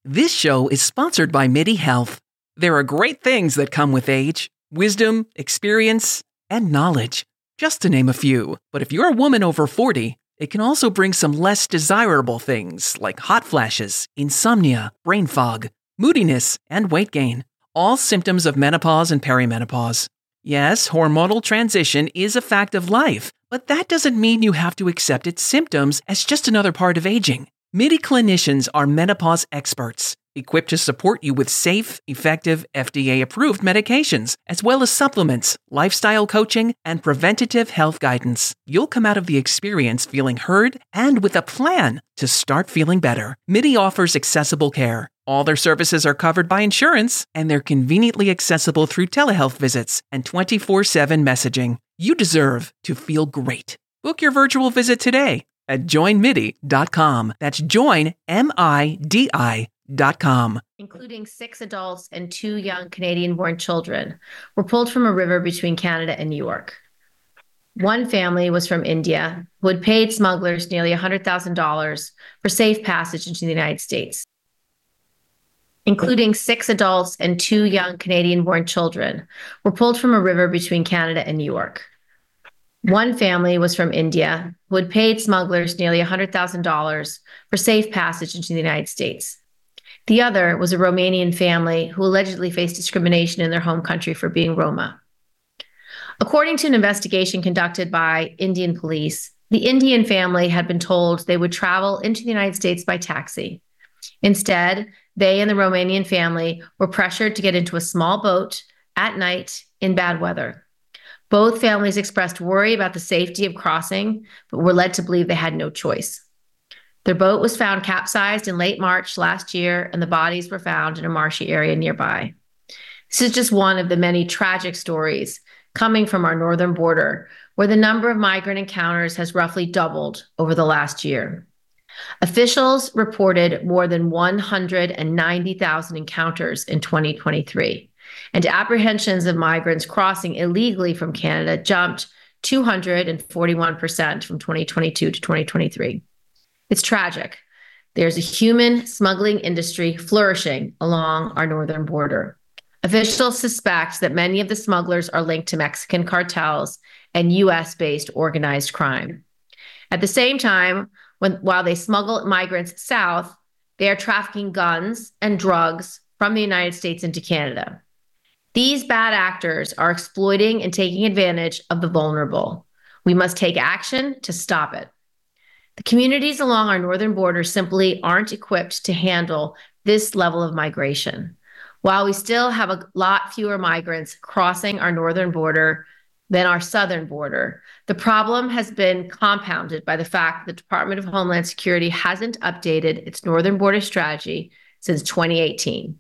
This show is sponsored by MIDI Health. There are great things that come with age: wisdom, experience, and knowledge, just to name a few. But if you're a woman over 40, it can also bring some less desirable things like hot flashes, insomnia, brain fog, moodiness, and weight gain, all symptoms of menopause and perimenopause. Yes, hormonal transition is a fact of life, but that doesn't mean you have to accept its symptoms as just another part of aging. MIDI clinicians are menopause experts, equipped to support you with safe, effective, FDA-approved medications, as well as supplements, lifestyle coaching, and preventative health guidance. You'll come out of the experience feeling heard and with a plan to start feeling better. MIDI offers accessible care. All their services are covered by insurance, and they're conveniently accessible through telehealth visits and 24/7 messaging. You deserve to feel great. Book your virtual visit today at joinmidi.com. That's joinmidi.com. Including 6 adults and 2 young Canadian-born children, were pulled from a river between Canada and New York. One family was from India, who had paid smugglers nearly $100,000 for safe passage into the United States. Including 6 adults and 2 young Canadian-born children, were pulled from a river between Canada and New York. One family was from India, who had paid smugglers nearly $100,000 for safe passage into the United States. The other was a Romanian family who allegedly faced discrimination in their home country for being Roma. According to an investigation conducted by Indian police, the Indian family had been told they would travel into the United States by taxi. Instead, they and the Romanian family were pressured to get into a small boat at night in bad weather. Both families expressed worry about the safety of crossing, but were led to believe they had no choice. Their boat was found capsized in late March last year, and the bodies were found in a marshy area nearby. This is just one of the many tragic stories coming from our northern border, where the number of migrant encounters has roughly doubled over the last year. Officials reported more than 190,000 encounters in 2023, and apprehensions of migrants crossing illegally from Canada jumped 241% from 2022 to 2023. It's tragic. There's a human smuggling industry flourishing along our northern border. Officials suspect that many of the smugglers are linked to Mexican cartels and U.S.-based organized crime. At the same time, while they smuggle migrants south, they are trafficking guns and drugs from the United States into Canada. These bad actors are exploiting and taking advantage of the vulnerable. We must take action to stop it. The communities along our northern border simply aren't equipped to handle this level of migration. While we still have a lot fewer migrants crossing our northern border than our southern border, the problem has been compounded by the fact that the Department of Homeland Security hasn't updated its northern border strategy since 2018.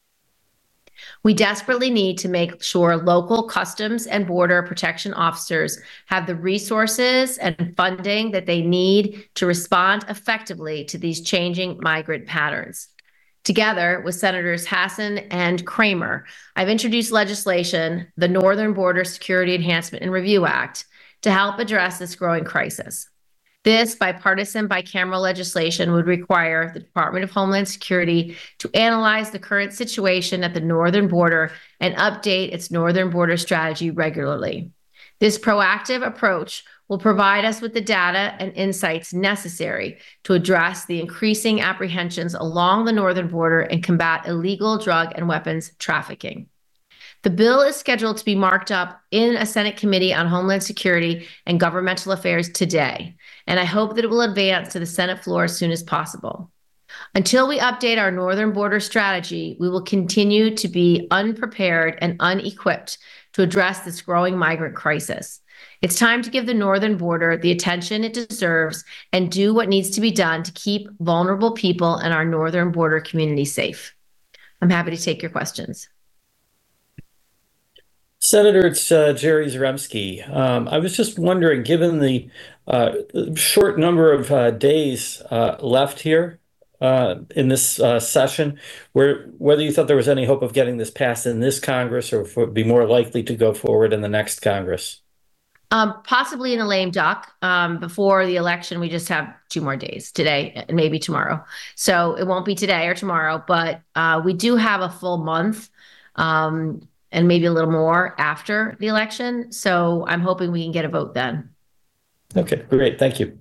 We desperately need to make sure local customs and border protection officers have the resources and funding that they need to respond effectively to these changing migrant patterns. Together with Senators Hassan and Kramer, I've introduced legislation, the Northern Border Security Enhancement and Review Act, to help address this growing crisis. This bipartisan bicameral legislation would require the Department of Homeland Security to analyze the current situation at the northern border and update its northern border strategy regularly. This proactive approach will provide us with the data and insights necessary to address the increasing apprehensions along the northern border and combat illegal drug and weapons trafficking. The bill is scheduled to be marked up in a Senate Committee on Homeland Security and Governmental Affairs today, and I hope that it will advance to the Senate floor as soon as possible. Until we update our northern border strategy, we will continue to be unprepared and unequipped to address this growing migrant crisis. It's time to give the northern border the attention it deserves and do what needs to be done to keep vulnerable people in our northern border community safe. I'm happy to take your questions. Senator, it's Jerry Zaremski. I was just wondering, given the short number of days left here in this session, whether you thought there was any hope of getting this passed in this Congress or if it would be more likely to go forward in the next Congress. Possibly in a lame duck. Before the election, we just have 2 more days, today and maybe tomorrow. So it won't be today or tomorrow, but we do have a full month, and maybe a little more after the election. So I'm hoping we can get a vote then. Okay, great. Thank you.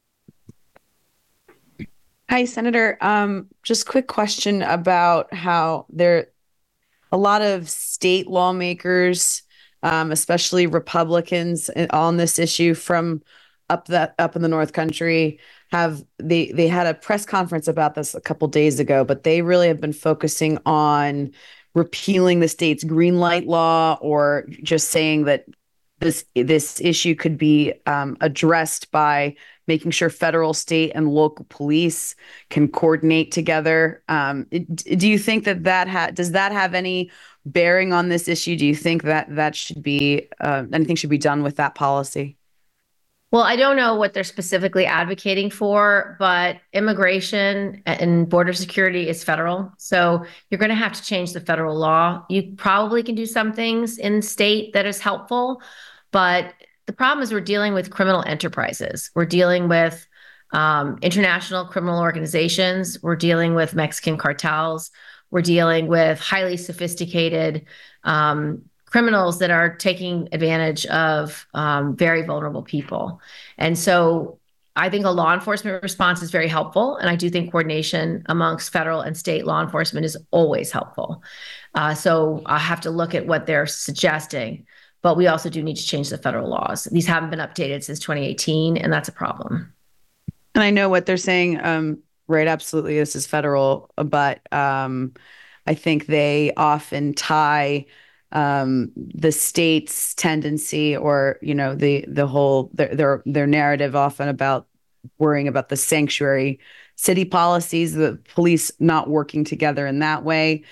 Hi, Senator. Just quick question about how a lot of state lawmakers, especially Republicans, on this issue from up in the North Country, they had a press conference about this a couple days ago, but they really have been focusing on repealing the state's green light law, or just saying that this issue could be addressed by making sure federal, state, and local police can coordinate together. Do you think does that have any bearing on this issue? Do you think that should be anything should be done with that policy? Well, I don't know what they're specifically advocating for, but immigration and border security is federal. So you're going to have to change the federal law. You probably can do some things in state that is helpful, but the problem is we're dealing with criminal enterprises. We're dealing with international criminal organizations. We're dealing with Mexican cartels. We're dealing with highly sophisticated criminals that are taking advantage of very vulnerable people. And so I think a law enforcement response is very helpful. And I do think coordination amongst federal and state law enforcement is always helpful. So I have to look at what they're suggesting. But we also do need to change the federal laws. These haven't been updated since 2018, and that's a problem. And I know what they're saying. Right, absolutely, this is federal, but I think they often tie the state's tendency, or the whole their narrative often about worrying about the sanctuary city policies, the police not working together in that way.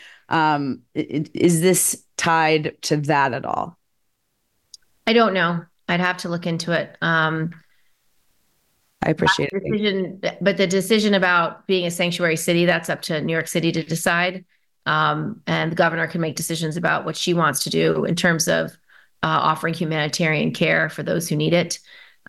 Is this tied to that at all? I don't know. I'd have to look into it. I appreciate it. But the decision about being a sanctuary city, that's up to New York City to decide. And the governor can make decisions about what she wants to do in terms of offering humanitarian care for those who need it.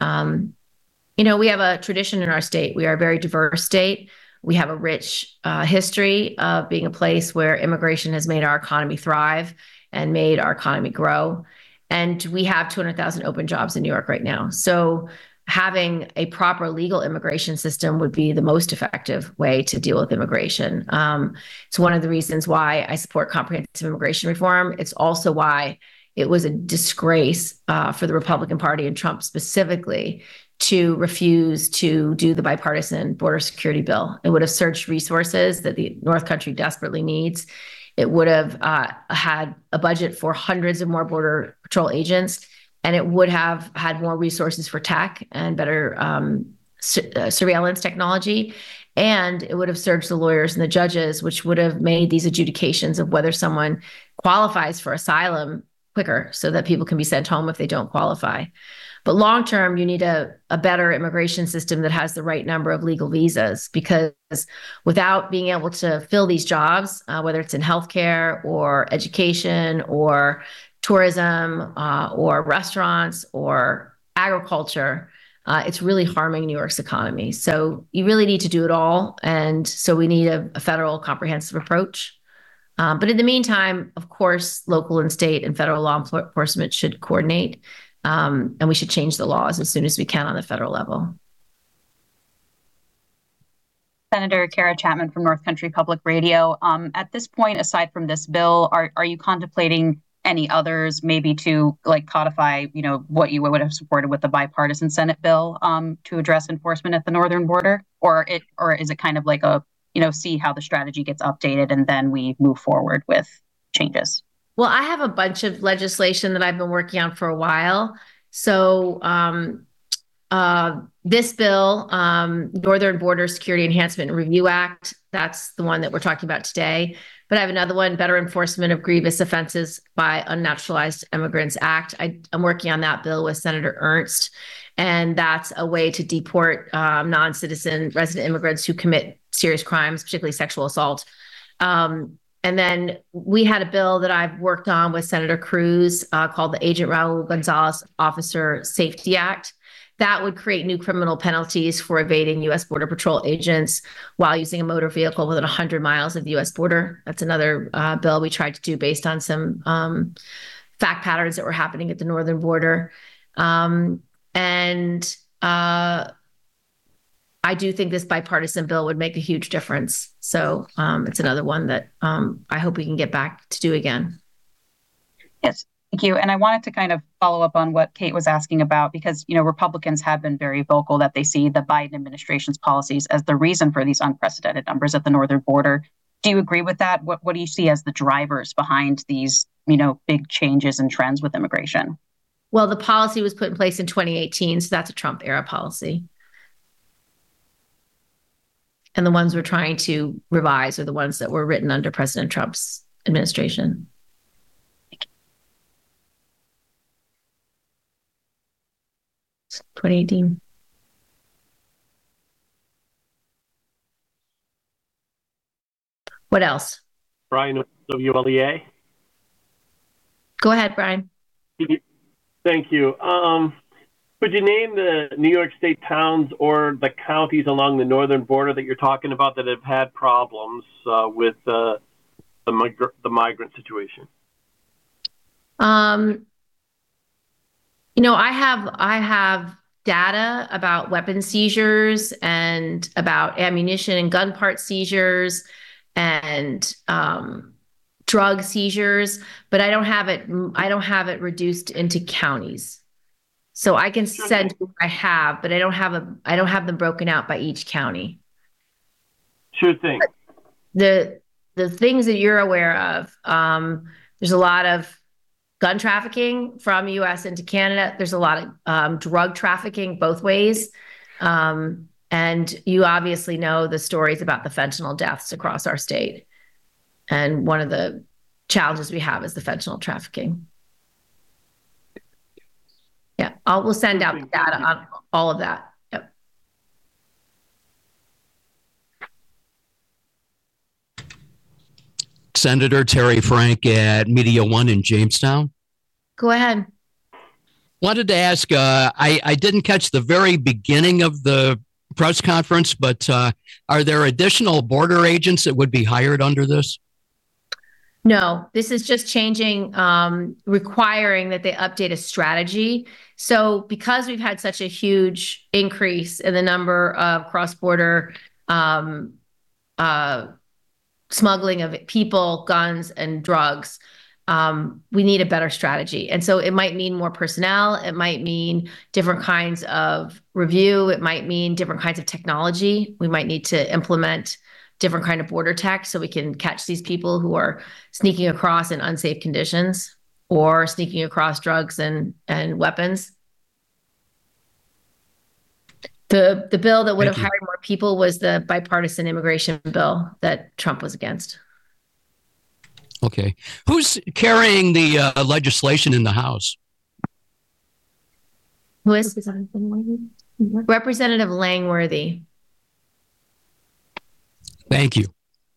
We have a tradition in our state. We are a very diverse state. We have a rich history of being a place where immigration has made our economy thrive and made our economy grow. And we have 200,000 open jobs in New York right now. So having a proper legal immigration system would be the most effective way to deal with immigration. It's one of the reasons why I support comprehensive immigration reform. It's also why it was a disgrace for the Republican Party and Trump specifically to refuse to do the bipartisan border security bill. It would have surged resources that the North Country desperately needs. It would have had a budget for hundreds of more Border Patrol agents, and it would have had more resources for tech and better surveillance technology. And it would have surged the lawyers and the judges, which would have made these adjudications of whether someone qualifies for asylum quicker so that people can be sent home if they don't qualify. But long term, you need a better immigration system that has the right number of legal visas, because without being able to fill these jobs, whether it's in healthcare or education or tourism or restaurants or agriculture, it's really harming New York's economy. So you really need to do it all. And so we need a federal comprehensive approach. But in the meantime, of course, local and state and federal law enforcement should coordinate. And we should change the laws as soon as we can on the federal level. Senator Kara Chapman from North Country Public Radio. At this point, aside from this bill, are you contemplating any others, maybe to codify, what you would have supported with the bipartisan Senate bill to address enforcement at the northern border, or is it kind of like see how the strategy gets updated and then we move forward with changes? Well, I have a bunch of legislation that I've been working on for a while. So this bill, Northern Border Security Enhancement and Review Act, that's the one that we're talking about today. But I have another one, Better Enforcement of Grievous Offenses by Unnaturalized Immigrants Act. I'm working on that bill with Senator Ernst. And that's a way to deport non-citizen resident immigrants who commit serious crimes, particularly sexual assault. And then we had a bill that I've worked on with Senator Cruz called the Agent Raul Gonzalez Officer Safety Act. That would create new criminal penalties for evading U.S. Border Patrol agents while using a motor vehicle within 100 miles of the U.S. border. That's another bill we tried to do based on some fact patterns that were happening at the northern border. And I do think this bipartisan bill would make a huge difference. So it's another one that I hope we can get back to do again. Yes, thank you. And I wanted to kind of follow up on what Kate was asking about, because, you know, Republicans have been very vocal that they see the Biden administration's policies as the reason for these unprecedented numbers at the northern border. Do you agree with that? What do you see as the drivers behind these, you know, big changes and trends with immigration? Well, the policy was put in place in 2018, so that's a Trump era policy. And the ones we're trying to revise are the ones that were written under President Trump's administration. 2018. What else? Brian, WLEA. Go ahead, Brian. Thank you. Could you name the New York State towns or the counties along the northern border that you're talking about that have had problems with the migrant situation? You know, I have data about weapon seizures and about ammunition and gun part seizures and drug seizures, but I don't have it reduced into counties. So I can send you what I have, but I don't have them broken out by each county. Sure thing. The things that you're aware of, there's a lot of gun trafficking from U.S. into Canada. There's a lot of drug trafficking both ways. And you obviously know the stories about the fentanyl deaths across our state. And one of the challenges we have is the fentanyl trafficking. Yeah, we'll send out the data on all of that. Yep. Senator Terry Frank at Media One in Jamestown. Go ahead. Wanted to ask, I didn't catch the very beginning of the press conference, but are there additional border agents that would be hired under this? No, this is just changing, requiring that they update a strategy. So because we've had such a huge increase in the number of cross-border smuggling of people, guns, and drugs, we need a better strategy. And so it might mean more personnel. It might mean different kinds of review. It might mean different kinds of technology. We might need to implement different kind of border tech so we can catch these people who are sneaking across in unsafe conditions or sneaking across drugs and weapons. The bill that would have hired more people was the bipartisan immigration bill that Trump was against. Okay. Who's carrying the legislation in the House? Who is? Representative Langworthy. Thank you.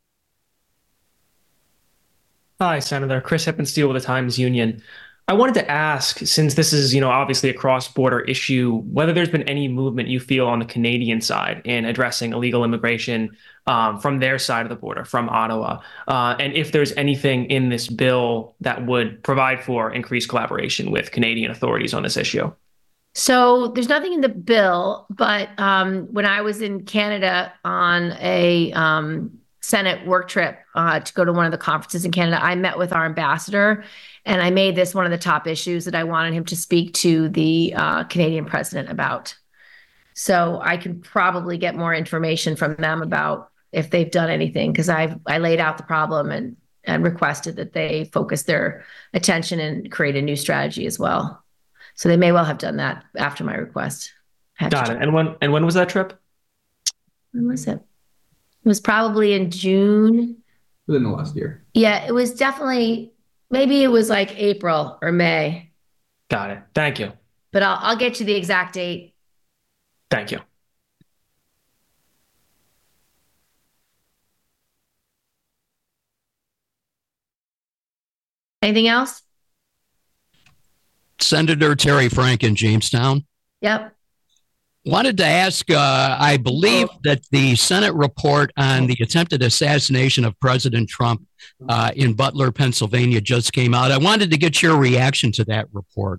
Hi, Senator. Chris Hippensteel with the Times-Union. I wanted to ask, since this is, obviously a cross-border issue, whether there's been any movement you feel on the Canadian side in addressing illegal immigration from their side of the border, from Ottawa, and if there's anything in this bill that would provide for increased collaboration with Canadian authorities on this issue. So there's nothing in the bill, but when I was in Canada on a Senate work trip to go to one of the conferences in Canada, I met with our ambassador, and I made this one of the top issues that I wanted him to speak to the Canadian president about. So I can probably get more information from them about if they've done anything, because I laid out the problem and requested that they focus their attention and create a new strategy as well. So they may well have done that after my request. Got it. And when was that trip? When was it? It was probably in June. Within the last year. Yeah, it was definitely, maybe it was like April or May. Got it. Thank you. But I'll get you the exact date. Thank you. Anything else? Senator Terry Frank in Jamestown. Yep. Wanted to ask, I believe that the Senate report on the attempted assassination of President Trump in Butler, Pennsylvania just came out. I wanted to get your reaction to that report.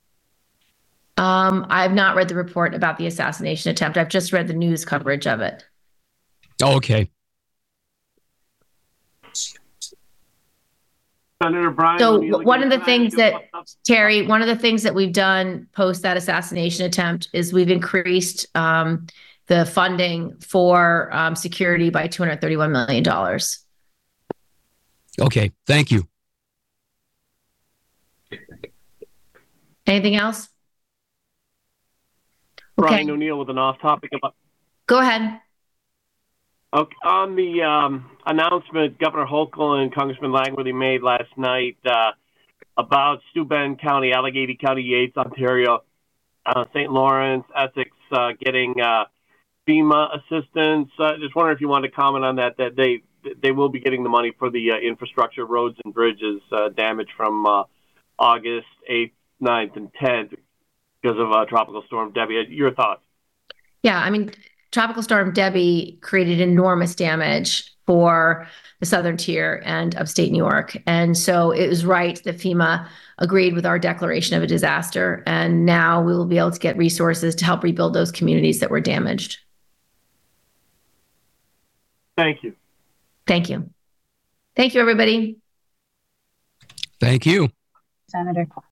I've not read the report about the assassination attempt. I've just read the news coverage of it. Okay. Senator Brian So O'Neill, one of the can I things ask you that, about- Terry, one of the things that we've done post that assassination attempt is we've increased the funding for security by $231 million. Okay. Thank you. Anything else? Brian O'Neill with an off-topic about. Go ahead. Okay, on the announcement Governor Hochul and Congressman Langworthy made last night about Steuben County, Allegheny County, Yates, Ontario, St. Lawrence, Essex getting FEMA assistance. Just wondering if you want to comment on that they will be getting the money for the infrastructure, roads and bridges damaged from August 8th, 9th, and 10th because of Tropical Storm Debbie. Your thoughts? Yeah, I mean, Tropical Storm Debbie created enormous damage for the southern tier and upstate New York. And so it was right that FEMA agreed with our declaration of a disaster. And now we will be able to get resources to help rebuild those communities that were damaged. Thank you. Thank you. Thank you, everybody. Thank you. Senator.